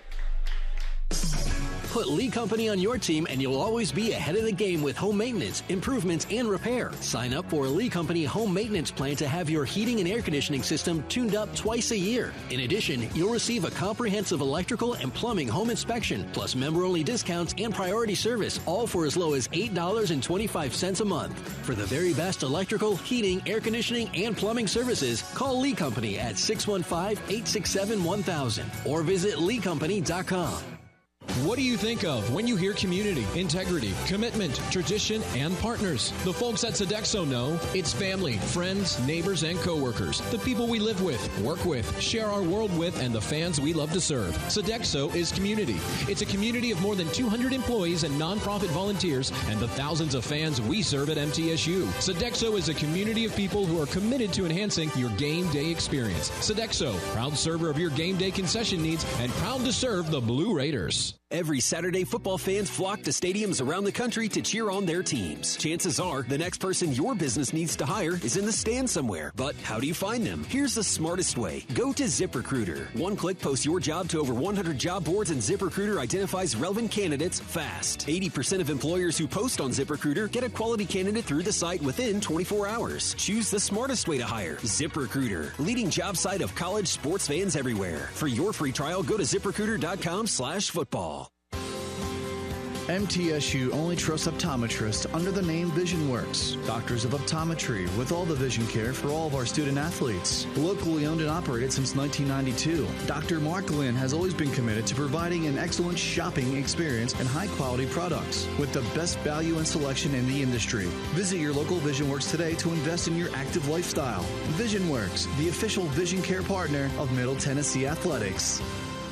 Put Lee Company on your team and you'll always be ahead of the game with home maintenance, improvements, and repair. Sign up for a Lee Company home maintenance plan to have your heating and air conditioning system tuned up twice a year. In addition, you'll receive a comprehensive electrical and plumbing home inspection, plus member-only discounts and priority service, all for as low as eight dollars and twenty-five cents a month. For the very best electrical, heating, air conditioning, and plumbing services, call Lee Company at six one five, eight six seven, one thousand or visit lee company dot com. What do you think of when you hear community, integrity, commitment, tradition, and partners? The folks at Sodexo know it's family, friends, neighbors, and coworkers, the people we live with, work with, share our world with, and the fans we love to serve. Sodexo is community. It's a community of more than two hundred employees and nonprofit volunteers and the thousands of fans we serve at M T S U. Sodexo is a community of people who are committed to enhancing your game day experience. Sodexo, proud server of your game day concession needs and proud to serve the Blue Raiders. Every Saturday, football fans flock to stadiums around the country to cheer on their teams. Chances are, the next person your business needs to hire is in the stands somewhere. But how do you find them? Here's the smartest way. Go to ZipRecruiter. One click posts your job to over one hundred job boards, and ZipRecruiter identifies relevant candidates fast. eighty percent of employers who post on ZipRecruiter get a quality candidate through the site within twenty-four hours. Choose the smartest way to hire. ZipRecruiter, leading job site of college sports fans everywhere. For your free trial, go to ZipRecruiter.com slash football. M T S U only trusts optometrists under the name VisionWorks, doctors of optometry with all the vision care for all of our student athletes. Locally owned and operated since nineteen ninety-two, Doctor Mark Lynn has always been committed to providing an excellent shopping experience and high-quality products with the best value and selection in the industry. Visit your local VisionWorks today to invest in your active lifestyle. VisionWorks, the official vision care partner of Middle Tennessee Athletics.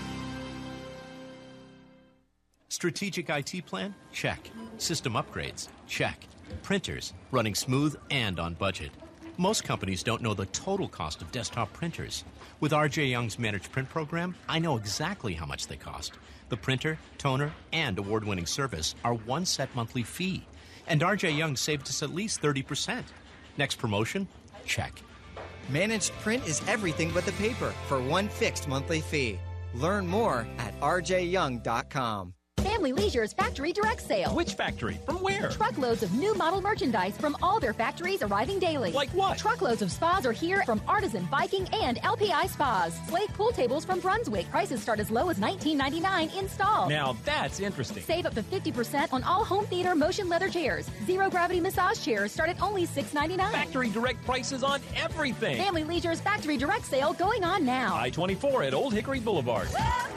Strategic I T plan? Check. System upgrades? Check. Printers? Running smooth and on budget. Most companies don't know the total cost of desktop printers. With R J Young's Managed Print program, I know exactly how much they cost. The printer, toner, and award-winning service are one set monthly fee. And R J Young saved us at least thirty percent. Next promotion? Check. Managed Print is everything but the paper for one fixed monthly fee. Learn more at r j young dot com. Family Leisure's Factory Direct Sale. Which factory? From where? Truckloads of new model merchandise from all their factories arriving daily. Like what? Truckloads of spas are here from Artisan, Viking, and L P I Spas. Slate pool tables from Brunswick. Prices start as low as nineteen ninety-nine dollars installed. Now that's interesting. Save up to fifty percent on all home theater motion leather chairs. Zero gravity massage chairs start at only six ninety-nine. Factory Direct prices on everything. Family Leisure's Factory Direct Sale going on now. I twenty-four at Old Hickory Boulevard.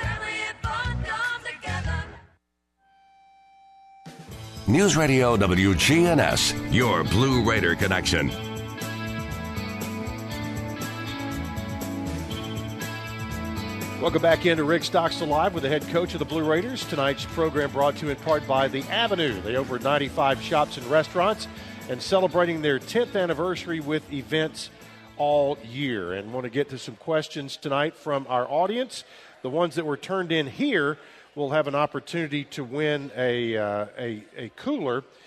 News Radio W G N S, your Blue Raider connection. Welcome back into Rick Stockstill Live with the head coach of the Blue Raiders. Tonight's program brought to you in part by The Avenue. They over ninety-five shops and restaurants and celebrating their tenth anniversary with events all year. And want to get to some questions tonight from our audience. The ones that were turned in here will have an opportunity to win a, uh, a, a cooler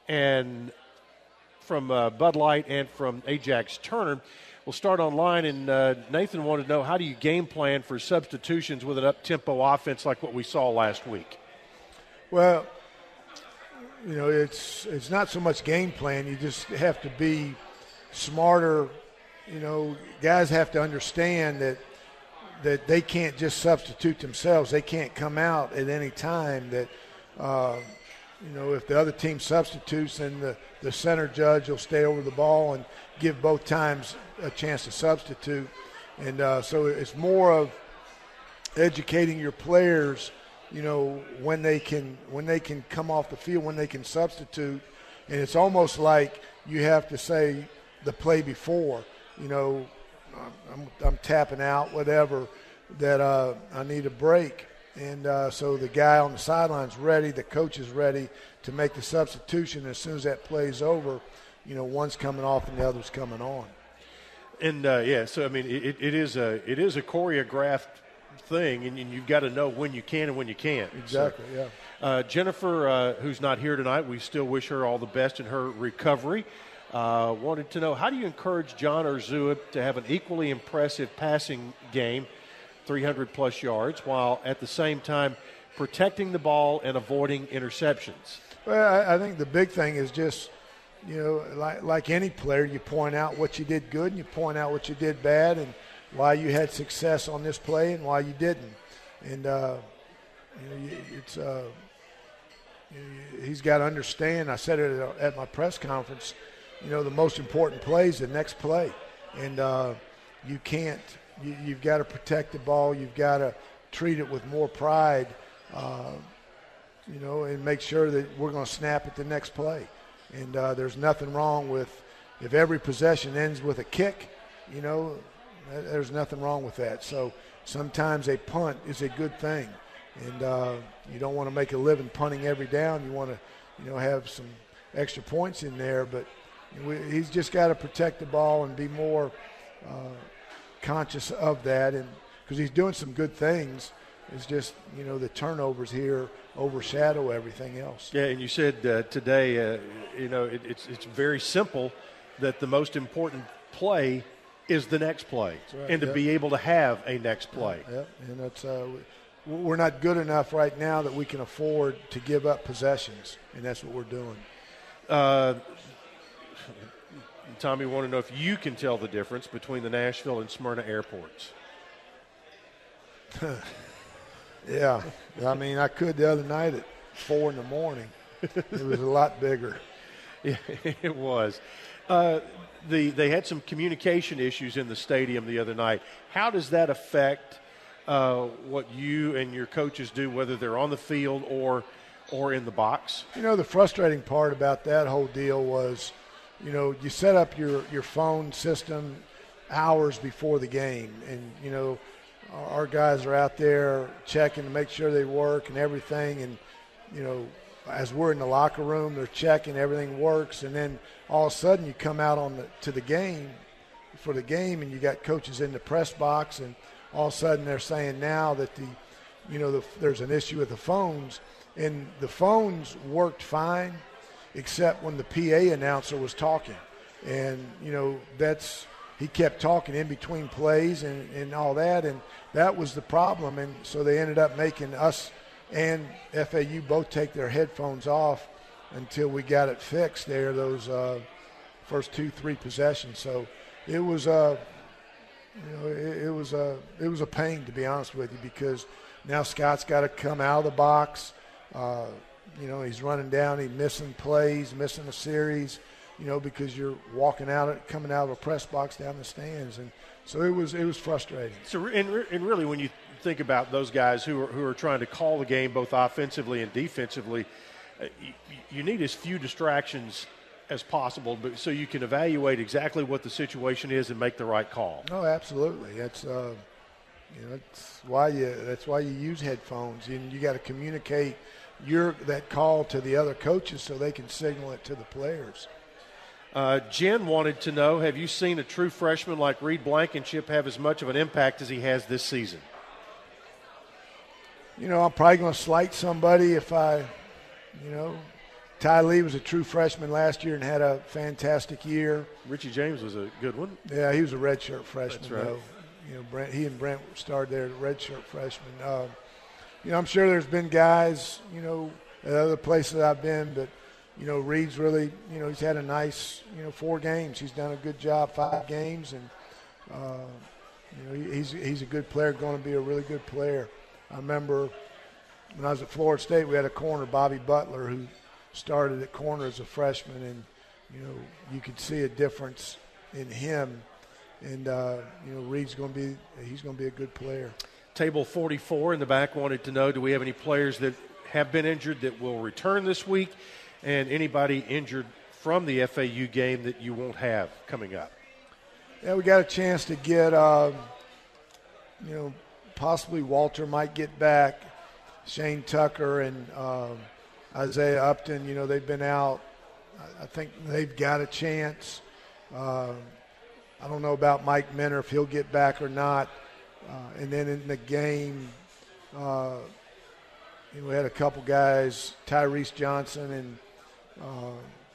and from uh, Bud Light and from Ajax Turner. We'll start online, and uh, Nathan wanted to know, how do you game plan for substitutions with an up-tempo offense like what we saw last week? Well, you know, it's it's not so much game plan. You just have to be smarter. You know, guys have to understand that that they can't just substitute themselves. They can't come out at any time. That, uh, you know, if the other team substitutes, then the, the center judge will stay over the ball and give both times a chance to substitute. And uh, so it's more of educating your players, you know, when they can when they can come off the field, when they can substitute. And it's almost like you have to say the play before, you know, I'm, I'm tapping out, whatever, that uh, I need a break. And uh, so the guy on the sideline's ready, the coach is ready to make the substitution. As soon as that play's over, you know, one's coming off and the other's coming on. And, uh, yeah, so, I mean, it, it is a it is a choreographed thing, and you've got to know when you can and when you can't. Exactly, so, yeah. Uh, Jennifer, uh, who's not here tonight, we still wish her all the best in her recovery. Uh, wanted to know, how do you encourage John Urzua to have an equally impressive passing game, three hundred plus yards, while at the same time protecting the ball and avoiding interceptions? Well, I, I think the big thing is just, you know, like, like any player, you point out what you did good and you point out what you did bad and why you had success on this play and why you didn't. And, uh, you know, it's uh, he's got to understand, I said it at my press conference, you know, the most important play is the next play. And uh, you can't, you, you've got to protect the ball. You've got to treat it with more pride, uh, you know, and make sure that we're going to snap at the next play. And uh, there's nothing wrong with, if every possession ends with a kick, you know, there's nothing wrong with that. So sometimes a punt is a good thing. And uh, you don't want to make a living punting every down. You want to, you know, have some extra points in there. But we, he's just got to protect the ball and be more uh, conscious of that. And because he's doing some good things. It's just, you know, the turnovers here overshadow everything else. Yeah, and you said uh, today, uh, you know, it, it's it's very simple that the most important play is the next play, right, and to yeah. be able to have a next play. Yeah, and that's uh, we're not good enough right now that we can afford to give up possessions, and that's what we're doing. Uh, Tommy, want to know if you can tell the difference between the Nashville and Smyrna airports. Yeah, I mean, I could the other night at four in the morning. It was a lot bigger. Yeah, it was. Uh, the they had some communication issues in the stadium the other night. How does that affect uh, what you and your coaches do, whether they're on the field or or in the box? You know, the frustrating part about that whole deal was, you know, you set up your, your phone system hours before the game, and, you know, our guys are out there checking to make sure they work and everything. And, you know, as we're in the locker room, they're checking, everything works. And then all of a sudden you come out on the, to the game for the game, and you got coaches in the press box, and all of a sudden they're saying now that the, you know, the, there's an issue with the phones. And the phones worked fine except when the P A announcer was talking. And, you know, that's – he kept talking in between plays and, and all that, and that was the problem. And so they ended up making us and F A U both take their headphones off until we got it fixed there, those uh, first two, three possessions. So it was, uh, you know, it, it was a it was a pain, to be honest with you, because now Scott's got to come out of the box. Uh, you know, he's running down, he's missing plays, missing a series. You know, because you're walking out, coming out of a press box down the stands, and so it was it was frustrating. So, and, and really, when you think about those guys who are who are trying to call the game both offensively and defensively, uh, you, you need as few distractions as possible, but so you can evaluate exactly what the situation is and make the right call. Oh, absolutely. That's uh, you know, that's why you that's why you use headphones, and you got to communicate your that call to the other coaches so they can signal it to the players. Uh, Jen wanted to know, have you seen a true freshman like Reed Blankenship have as much of an impact as he has this season? You know, I'm probably going to slight somebody if I, you know, Ty Lee was a true freshman last year and had a fantastic year. Richie James was a good one. Yeah, he was a redshirt freshman, That's right. though. You know, Brent, he and Brent started there as redshirt freshmen. Uh, you know, I'm sure there's been guys, you know, at other places I've been, but, you know, Reed's really, you know, he's had a nice, you know, four games. He's done a good job, five games, and, uh, you know, he, he's he's a good player, going to be a really good player. I remember when I was at Florida State, we had a corner, Bobby Butler, who started at corner as a freshman, and, you know, you could see a difference in him. And, uh, you know, Reed's going to be – he's going to be a good player. Table forty-four in the back wanted to know, do we have any players that have been injured that will return this week, and anybody injured from the F A U game that you won't have coming up? Yeah, we got a chance to get, uh, you know, possibly Walter might get back, Shane Tucker and uh, Isaiah Upton. You know, they've been out. I think they've got a chance. Uh, I don't know about Mike Minner, if he'll get back or not. Uh, and then in the game, uh, you know, we had a couple guys, Tyrese Johnson and uh,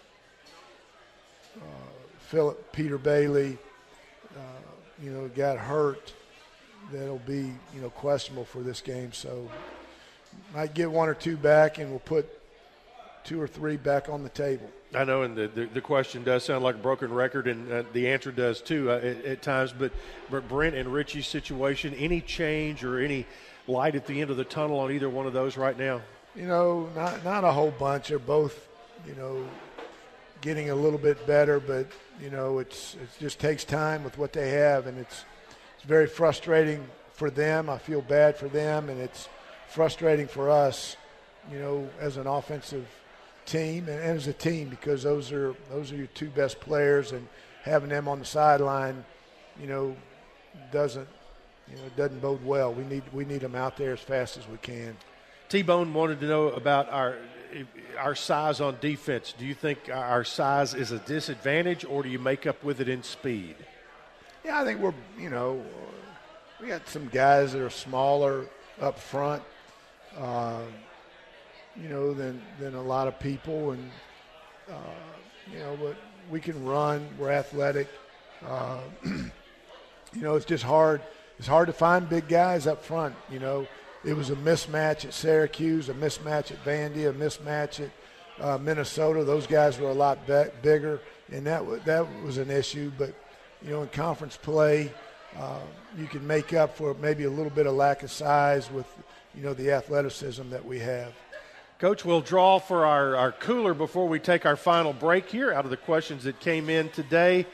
uh, Philip Peter Bailey, uh, you know, got hurt. That'll be, you know, questionable for this game. So might get one or two back, and we'll put two or three back on the table. I know, and the, the, the question does sound like a broken record, and uh, the answer does too uh, at, at times. But, but Brent and Richie's situation, any change or any light at the end of the tunnel on either one of those right now? You know, not not a whole bunch. They're both, you know, getting a little bit better, but, you know, it's it just takes time with what they have, and it's it's very frustrating for them. I feel bad for them, and it's frustrating for us, you know, as an offensive team and, and as a team, because those are those are your two best players, and having them on the sideline, you know, doesn't you know doesn't bode well. We need we need them out there as fast as we can. T-Bone wanted to know about our our size on defense. Do you think our size is a disadvantage, or do you make up with it in speed? Yeah, I think we're you know we got some guys that are smaller up front. Uh, you know, than than a lot of people, and uh, you know, but we can run. We're athletic. Uh, you know, it's just hard. It's hard to find big guys up front. You know, it was a mismatch at Syracuse, a mismatch at Vandy, a mismatch at uh, Minnesota. Those guys were a lot be- bigger, and that w- that was an issue. But you know, in conference play, uh, you can make up for maybe a little bit of lack of size with you know the athleticism that we have. Coach, we'll draw for our, our cooler before we take our final break here out of the questions that came in today.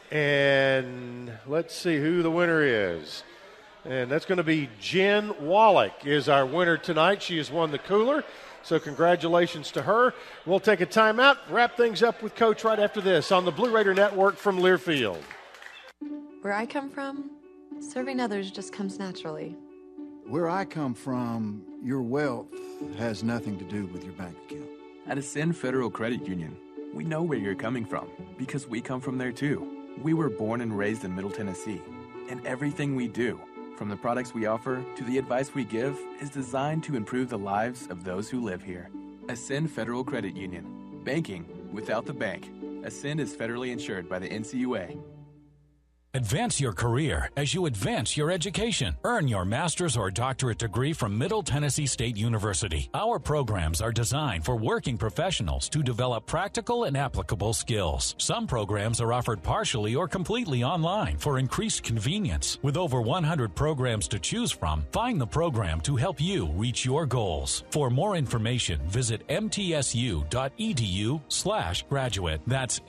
And let's see who the winner is. And that's going to be Jen Wallach is our winner tonight. She has won the cooler, so congratulations to her. We'll take a timeout, wrap things up with Coach right after this on the Blue Raider Network from Learfield. Where I come from, serving others just comes naturally. Where I come from, your wealth has nothing to do with your bank account. At Ascend Federal Credit Union, we know where you're coming from because we come from there too. We were born and raised in Middle Tennessee, and everything we do, from the products we offer to the advice we give, is designed to improve the lives of those who live here. Ascend Federal Credit Union. Banking without the bank. Ascend is federally insured by the N C U A. Advance your career as you advance your education. Earn your master's or doctorate degree from Middle Tennessee State University. Our programs are designed for working professionals to develop practical and applicable skills. Some programs are offered partially or completely online for increased convenience. With over one hundred programs to choose from, find the program to help you reach your goals. For more information, visit mtsu.edu slash graduate. That's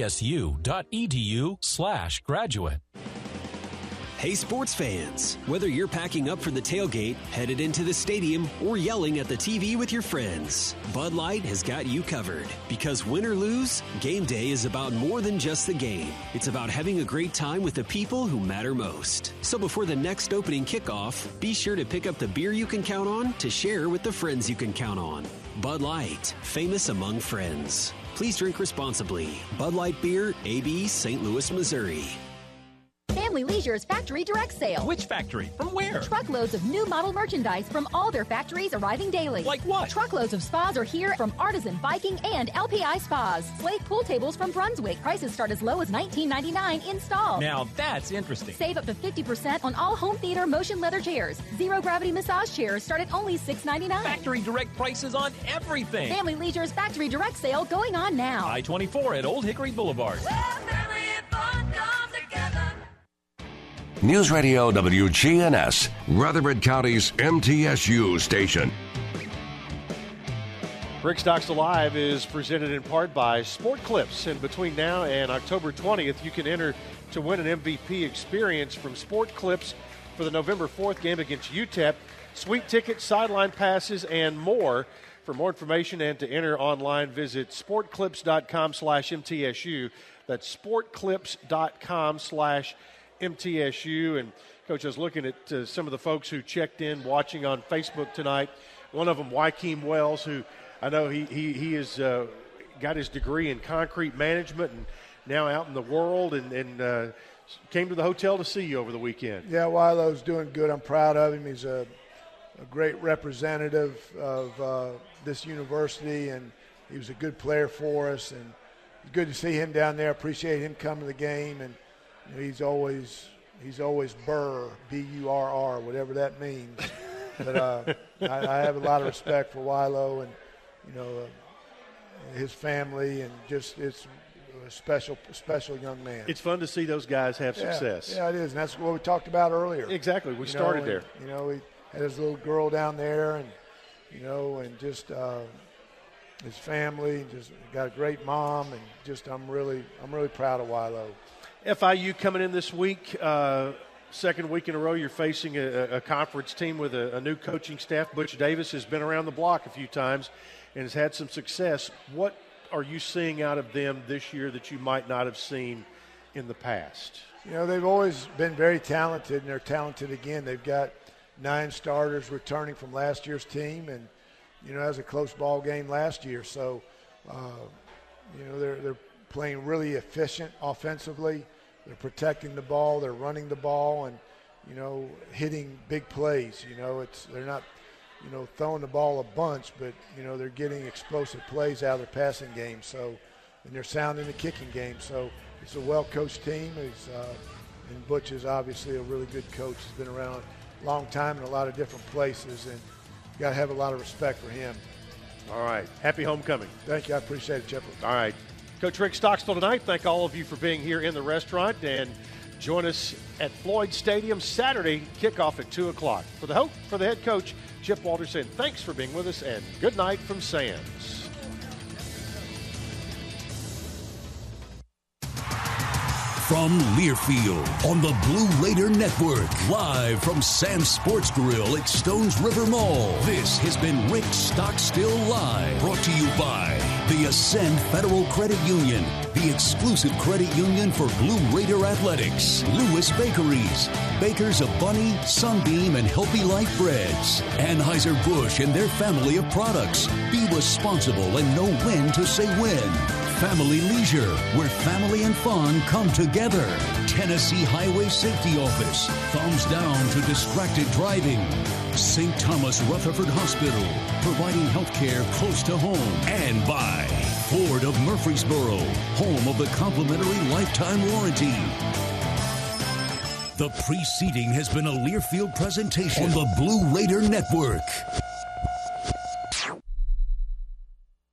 mtsu.edu slash graduate. Hey sports fans, whether you're packing up for the tailgate, headed into the stadium, or yelling at the T V with your friends, Bud Light has got you covered. Because win or lose, game day is about more than just the game. It's about having a great time with the people who matter most. So before the next opening kickoff, be sure to pick up the beer you can count on to share with the friends you can count on. Bud Light, famous among friends. Please drink responsibly. Bud Light Beer, A B, Saint Louis, Missouri. Family Leisure's Factory Direct Sale. Which factory? From where? Truckloads of new model merchandise from all their factories arriving daily. Like what? Truckloads of spas are here from Artisan, Viking, and L P I Spas. Slate pool tables from Brunswick. Prices start as low as nineteen ninety-nine installed. Now that's interesting. Save up to fifty percent on all home theater motion leather chairs. Zero gravity massage chairs start at only six ninety-nine. Factory Direct prices on everything. Family Leisure's Factory Direct Sale going on now. I twenty-four at Old Hickory Boulevard. News Radio W G N S, Rutherford County's M T S U station. Rick Stocks Alive is presented in part by Sport Clips. And between now and October twentieth, you can enter to win an M V P experience from Sport Clips for the November fourth game against U T E P. Sweet tickets, sideline passes, and more. For more information and to enter online, visit sportclips.com slash MTSU. That's sportclips.com slash MTSU. And, Coach, I was looking at uh, some of the folks who checked in watching on Facebook tonight. One of them, Wykeem Wells, who I know he he, he has uh, got his degree in concrete management and now out in the world and, and uh, came to the hotel to see you over the weekend. Yeah, Wilo's doing good. I'm proud of him. He's a, a great representative of uh, this university, and he was a good player for us. And it's good to see him down there. Appreciate him coming to the game. And you know, he's always he's always Burr, B U R R, whatever that means. But uh, I, I have a lot of respect for Wilo and, you know, uh, his family, and just it's a special, special young man. It's fun to see those guys have yeah, success. Yeah, it is, and that's what we talked about earlier. Exactly. We you started know, there. And, you know, he had his little girl down there, and, you know, and just uh, his family, just got a great mom, and just I'm really, I'm really proud of Wilo. F I U coming in this week, uh, second week in a row, you're facing a, a conference team with a, a new coaching staff. Butch Davis has been around the block a few times and has had some success. What are you seeing out of them this year that you might not have seen in the past? You know, they've always been very talented, and they're talented again. They've got nine starters returning from last year's team, and, you know, that was a close ball game last year. So, uh, you know, they're, they're playing really efficient offensively. They're protecting the ball. They're running the ball and, you know, hitting big plays. You know, it's they're not, you know, throwing the ball a bunch, but, you know, they're getting explosive plays out of their passing game. So, and they're sound in the kicking game. So it's a well-coached team. It's, uh, and Butch is obviously a really good coach. He's been around a long time in a lot of different places, and you got to have a lot of respect for him. All right. Happy homecoming. Thank you. I appreciate it, Chipper. All right. Coach Rick Stockstill tonight. Thank all of you for being here in the restaurant, and join us at Floyd Stadium Saturday, kickoff at two o'clock. For the hope, for the head coach, Chip Walters, saying thanks for being with us, and good night from Sam's. From Learfield on the Blue Raider Network, live from Sam's Sports Grill at Stones River Mall. This has been Rick Stockstill Live, brought to you by the Ascend Federal Credit Union, the exclusive credit union for Blue Raider Athletics. Lewis Bakeries, bakers of Bunny, Sunbeam, and Healthy Life Breads. Anheuser-Busch and their family of products. Be responsible and know when to say when. Family Leisure, where family and fun come together. Tennessee Highway Safety Office, thumbs down to distracted driving. Saint Thomas Rutherford Hospital, providing health care close to home. And by Ford of Murfreesboro, home of the complimentary lifetime warranty. The preceding has been a Learfield presentation on the Blue Raider Network.